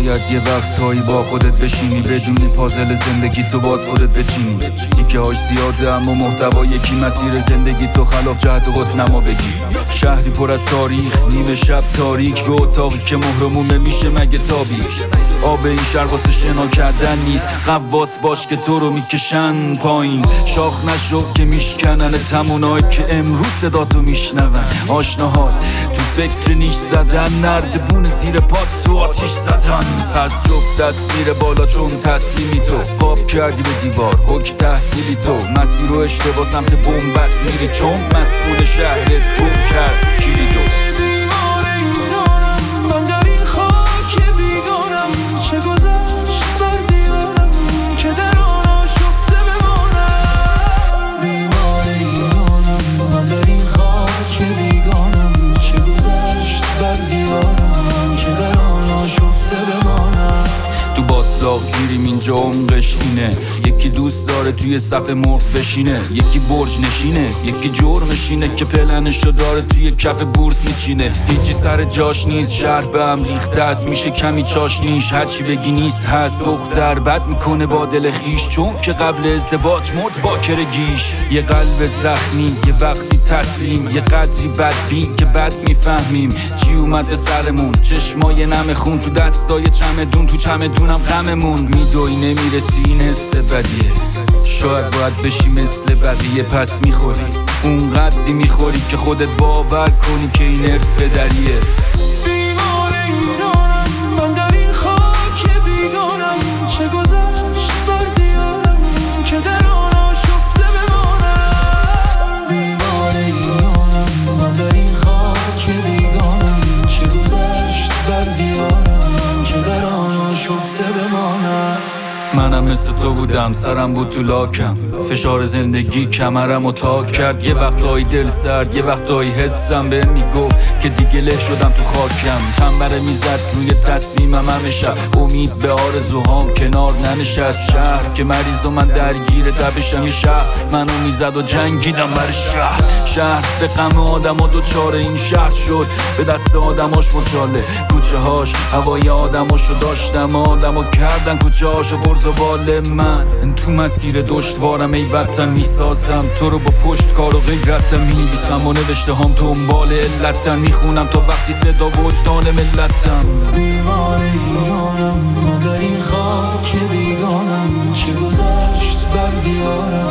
باید یه وقتایی با خودت بشینی، بدونی پازل زندگی تو باز خودت بچینی. تیکه هاش زیاده اما محتوا یکی، مسیر زندگی تو خلاف جهت قطب نما بگی. شهری پر از تاریخ، نیمه شب تاریک، به اتاقی که مهرمومه میشه مگه تابی. آب این شهر واسه شنا کردن نیست، غواص باش که تو رو میکشن پایین. شاخ نشو که میشکنن تمونایی که امروز صدا تو میشنون. آشناهات تو فکر نیش زدن، نردبون زیر پات تو آتیش زدن. پس جفت دست میره بالا چون تسلیمی تو، خواب کردی به دیوار حک تحصیلی تو. مسیر و اشتباه سمت بومبست میری چون مسئول شهرت بوم کرد کلیدو. گیریم اینجا عمقش اینه، یکی دوست داره توی صف مرغ بشینه، یکی برج نشینه، یکی جرمش اینه که پلنشو داره توی کف بورس میچینه. هیچی سر جاش نیست، شهر به هم ریخته است، میشه کمی چاشنیش، هرچی بگی نیست هست. دختر بد میکنه با دل خیش چون که قبل ازدواج مرد با کرگیش. یه قلب زخمی یه وقتی تسلیم، یه قدری بدبین که بد میفهمیم چی اومد به سرمون. چشمای نم خون تو دستای چمدون، تو چمدونم غممون. میدوی نمیرسی این حس بدیه، شاید باید بشی مثل بقیه پس میخوری. اون قدری میخوری که خودت باور کنی که این ارث پدریه. بیمار ایرانم من در این خاک بیگانم، چه گذشت بر دیارم که در آن آشفته بمانم. بیمار ایرانم من در این خاک بیگانم، چه گذشت بر دیارم که در آن آشفته بمانم. منم مثل تو بودم، سرم بود تو لاکم، فشار زندگی کمرم رو تاک کرد. یه وقتایی دل سرد، یه وقتایی حسم به میگفت که دیگه له شدم تو خاکم. تنبره میزد روی تصمیمم همیشه، امید به آرزوهام کنار ننشست. شهر که مریض و من درگیر تبشم، یه شهر منو میزد و جنگیدم برای شهر. شهر به غم آدم و دوچاره این شهر شد، به دست آدماش مچاله کوچه هاش. هوای آدماشو داشتم، آدمو کردن کوچه هاشو برز و بال. من تو مسیر دشوارم ای وطن میسازم، تو رو با پشت کار و غیرتم میبیسم و نوشته هم دنبال علتم میخونم تا وقتی صدا وجدان ملتم. بیمار ایرانم من در این خاک بیگانم، چه گذشت بر دیارم